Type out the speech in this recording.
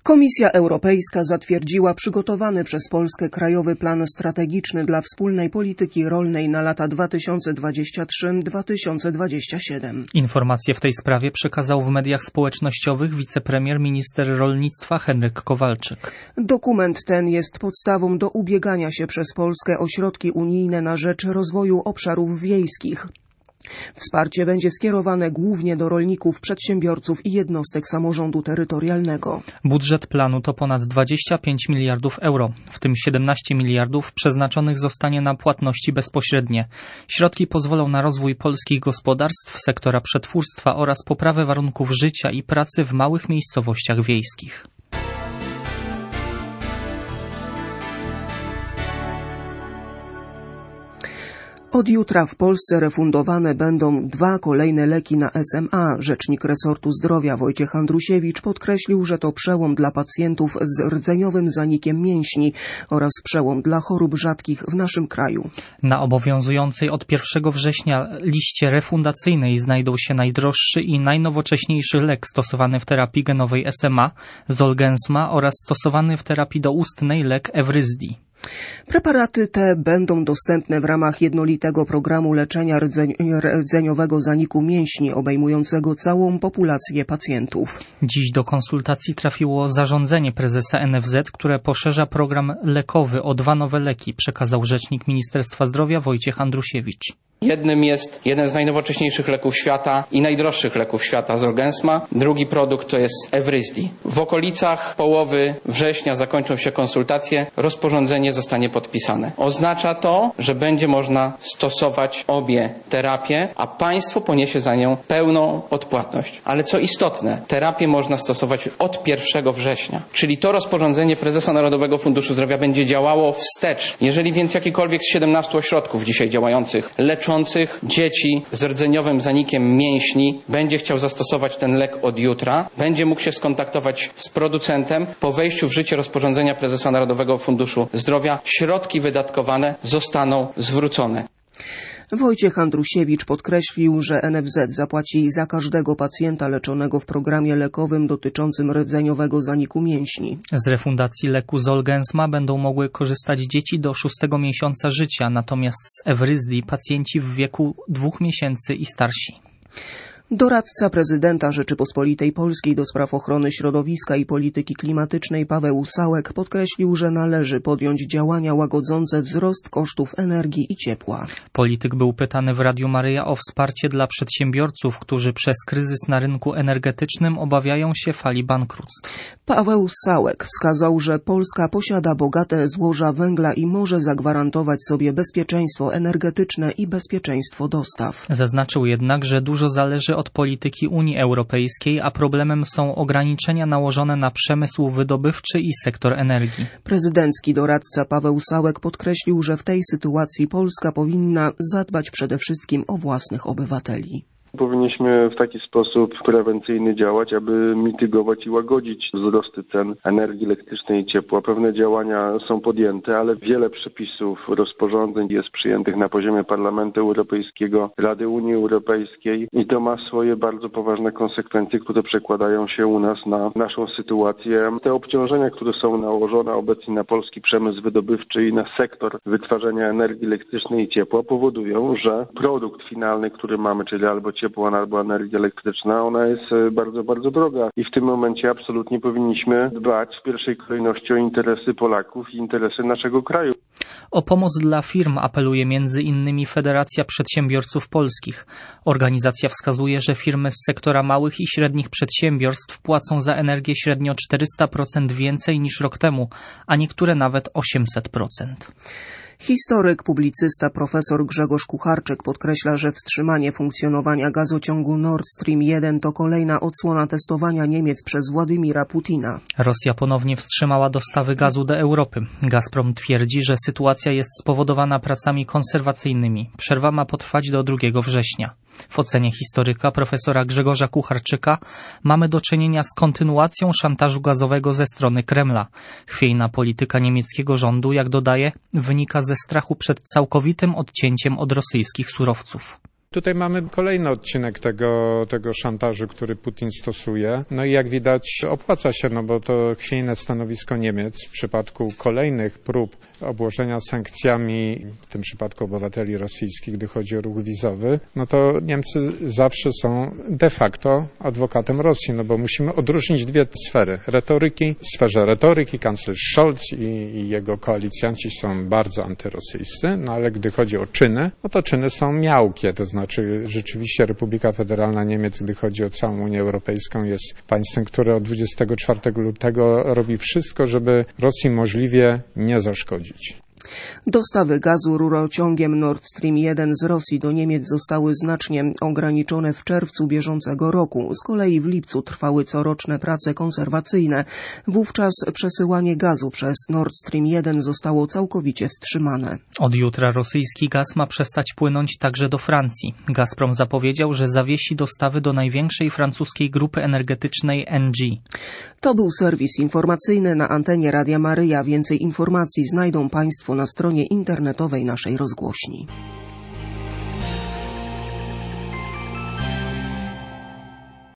Komisja Europejska zatwierdziła przygotowany przez Polskę Krajowy Plan Strategiczny dla Wspólnej Polityki Rolnej na lata 2023-2027. Informacje w tej sprawie przekazał w mediach społecznościowych wicepremier minister rolnictwa Henryk Kowalczyk. Dokument ten jest podstawą do ubiegania się przez Polskę o środki unijne na rzecz rozwoju obszarów wiejskich. Wsparcie będzie skierowane głównie do rolników, przedsiębiorców i jednostek samorządu terytorialnego. Budżet planu to ponad 25 miliardów euro, w tym 17 miliardów przeznaczonych zostanie na płatności bezpośrednie. Środki pozwolą na rozwój polskich gospodarstw, sektora przetwórstwa oraz poprawę warunków życia i pracy w małych miejscowościach wiejskich. Od jutra w Polsce refundowane będą 2 kolejne leki na SMA. Rzecznik resortu zdrowia Wojciech Andrusiewicz podkreślił, że to przełom dla pacjentów z rdzeniowym zanikiem mięśni oraz przełom dla chorób rzadkich w naszym kraju. Na obowiązującej od 1 września liście refundacyjnej znajdą się najdroższy i najnowocześniejszy lek stosowany w terapii genowej SMA, Zolgensma, oraz stosowany w terapii doustnej lek Evrysdi. Preparaty te będą dostępne w ramach jednolitego programu leczenia rdzeniowego zaniku mięśni obejmującego całą populację pacjentów. Dziś do konsultacji trafiło zarządzenie prezesa NFZ, które poszerza program lekowy o 2 nowe leki, przekazał rzecznik Ministerstwa Zdrowia Wojciech Andrusiewicz. Jednym jest jeden z najnowocześniejszych leków świata i najdroższych leków świata, Zolgensma. Drugi produkt to jest Evrysdi. W okolicach połowy września zakończą się konsultacje, rozporządzenie zostanie podpisane. Oznacza to, że będzie można stosować obie terapie, a państwo poniesie za nią pełną odpłatność. Ale co istotne, terapię można stosować od 1 września. Czyli to rozporządzenie prezesa Narodowego Funduszu Zdrowia będzie działało wstecz. Jeżeli więc jakikolwiek z 17 ośrodków dzisiaj działających leczących dzieci z rdzeniowym zanikiem mięśni będzie chciał zastosować ten lek od jutra, będzie mógł się skontaktować z producentem. Po wejściu w życie rozporządzenia prezesa Narodowego Funduszu Zdrowia środki wydatkowane zostaną zwrócone. Wojciech Andrusiewicz podkreślił, że NFZ zapłaci za każdego pacjenta leczonego w programie lekowym dotyczącym rdzeniowego zaniku mięśni. Z refundacji leku Zolgensma będą mogły korzystać dzieci do 6 miesiąca życia, natomiast z Evrysdi pacjenci w wieku 2 miesięcy i starsi. Doradca prezydenta Rzeczypospolitej Polskiej do spraw ochrony środowiska i polityki klimatycznej Paweł Sałek podkreślił, że należy podjąć działania łagodzące wzrost kosztów energii i ciepła. Polityk był pytany w Radiu Maryja o wsparcie dla przedsiębiorców, którzy przez kryzys na rynku energetycznym obawiają się fali bankructw. Paweł Sałek wskazał, że Polska posiada bogate złoża węgla i może zagwarantować sobie bezpieczeństwo energetyczne i bezpieczeństwo dostaw. Zaznaczył jednak, że dużo zależy od polityki Unii Europejskiej, a problemem są ograniczenia nałożone na przemysł wydobywczy i sektor energii. Prezydencki doradca Paweł Sałek podkreślił, że w tej sytuacji Polska powinna zadbać przede wszystkim o własnych obywateli. Powinniśmy w taki sposób prewencyjny działać, aby mitygować i łagodzić wzrosty cen energii elektrycznej i ciepła. Pewne działania są podjęte, ale wiele przepisów, rozporządzeń jest przyjętych na poziomie Parlamentu Europejskiego, Rady Unii Europejskiej i to ma swoje bardzo poważne konsekwencje, które przekładają się u nas na naszą sytuację. Te obciążenia, które są nałożone obecnie na polski przemysł wydobywczy i na sektor wytwarzania energii elektrycznej i ciepła powodują, że produkt finalny, który mamy, czyli albo ciepło, albo energia elektryczna, ona jest bardzo, bardzo droga i w tym momencie absolutnie powinniśmy dbać w pierwszej kolejności o interesy Polaków i interesy naszego kraju. O pomoc dla firm apeluje m.in. Federacja Przedsiębiorców Polskich. Organizacja wskazuje, że firmy z sektora małych i średnich przedsiębiorstw płacą za energię średnio 400% więcej niż rok temu, a niektóre nawet 800%. Historyk, publicysta profesor Grzegorz Kucharczyk podkreśla, że wstrzymanie funkcjonowania gazociągu Nord Stream 1 to kolejna odsłona testowania Niemiec przez Władimira Putina. Rosja ponownie wstrzymała dostawy gazu do Europy. Gazprom twierdzi, że sytuacja jest spowodowana pracami konserwacyjnymi. Przerwa ma potrwać do 2 września. W ocenie historyka profesora Grzegorza Kucharczyka mamy do czynienia z kontynuacją szantażu gazowego ze strony Kremla. Chwiejna polityka niemieckiego rządu, jak dodaje, wynika ze strachu przed całkowitym odcięciem od rosyjskich surowców. Tutaj mamy kolejny odcinek tego szantażu, który Putin stosuje. No i jak widać opłaca się, no bo to chwiejne stanowisko Niemiec w przypadku kolejnych prób obłożenia sankcjami, w tym przypadku obywateli rosyjskich, gdy chodzi o ruch wizowy, no to Niemcy zawsze są de facto adwokatem Rosji, no bo musimy odróżnić dwie sfery retoryki. W sferze retoryki kanclerz Scholz i jego koalicjanci są bardzo antyrosyjscy, no ale gdy chodzi o czyny, no to czyny są miałkie, to znaczy rzeczywiście Republika Federalna Niemiec, gdy chodzi o całą Unię Europejską, jest państwem, które od 24 lutego robi wszystko, żeby Rosji możliwie nie zaszkodzić. Dostawy gazu rurociągiem Nord Stream 1 z Rosji do Niemiec zostały znacznie ograniczone w czerwcu bieżącego roku. Z kolei w lipcu trwały coroczne prace konserwacyjne. Wówczas przesyłanie gazu przez Nord Stream 1 zostało całkowicie wstrzymane. Od jutra rosyjski gaz ma przestać płynąć także do Francji. Gazprom zapowiedział, że zawiesi dostawy do największej francuskiej grupy energetycznej Engie. To był serwis informacyjny na antenie Radia Maryja. Więcej informacji znajdą Państwo na stronie internetowej naszej rozgłośni.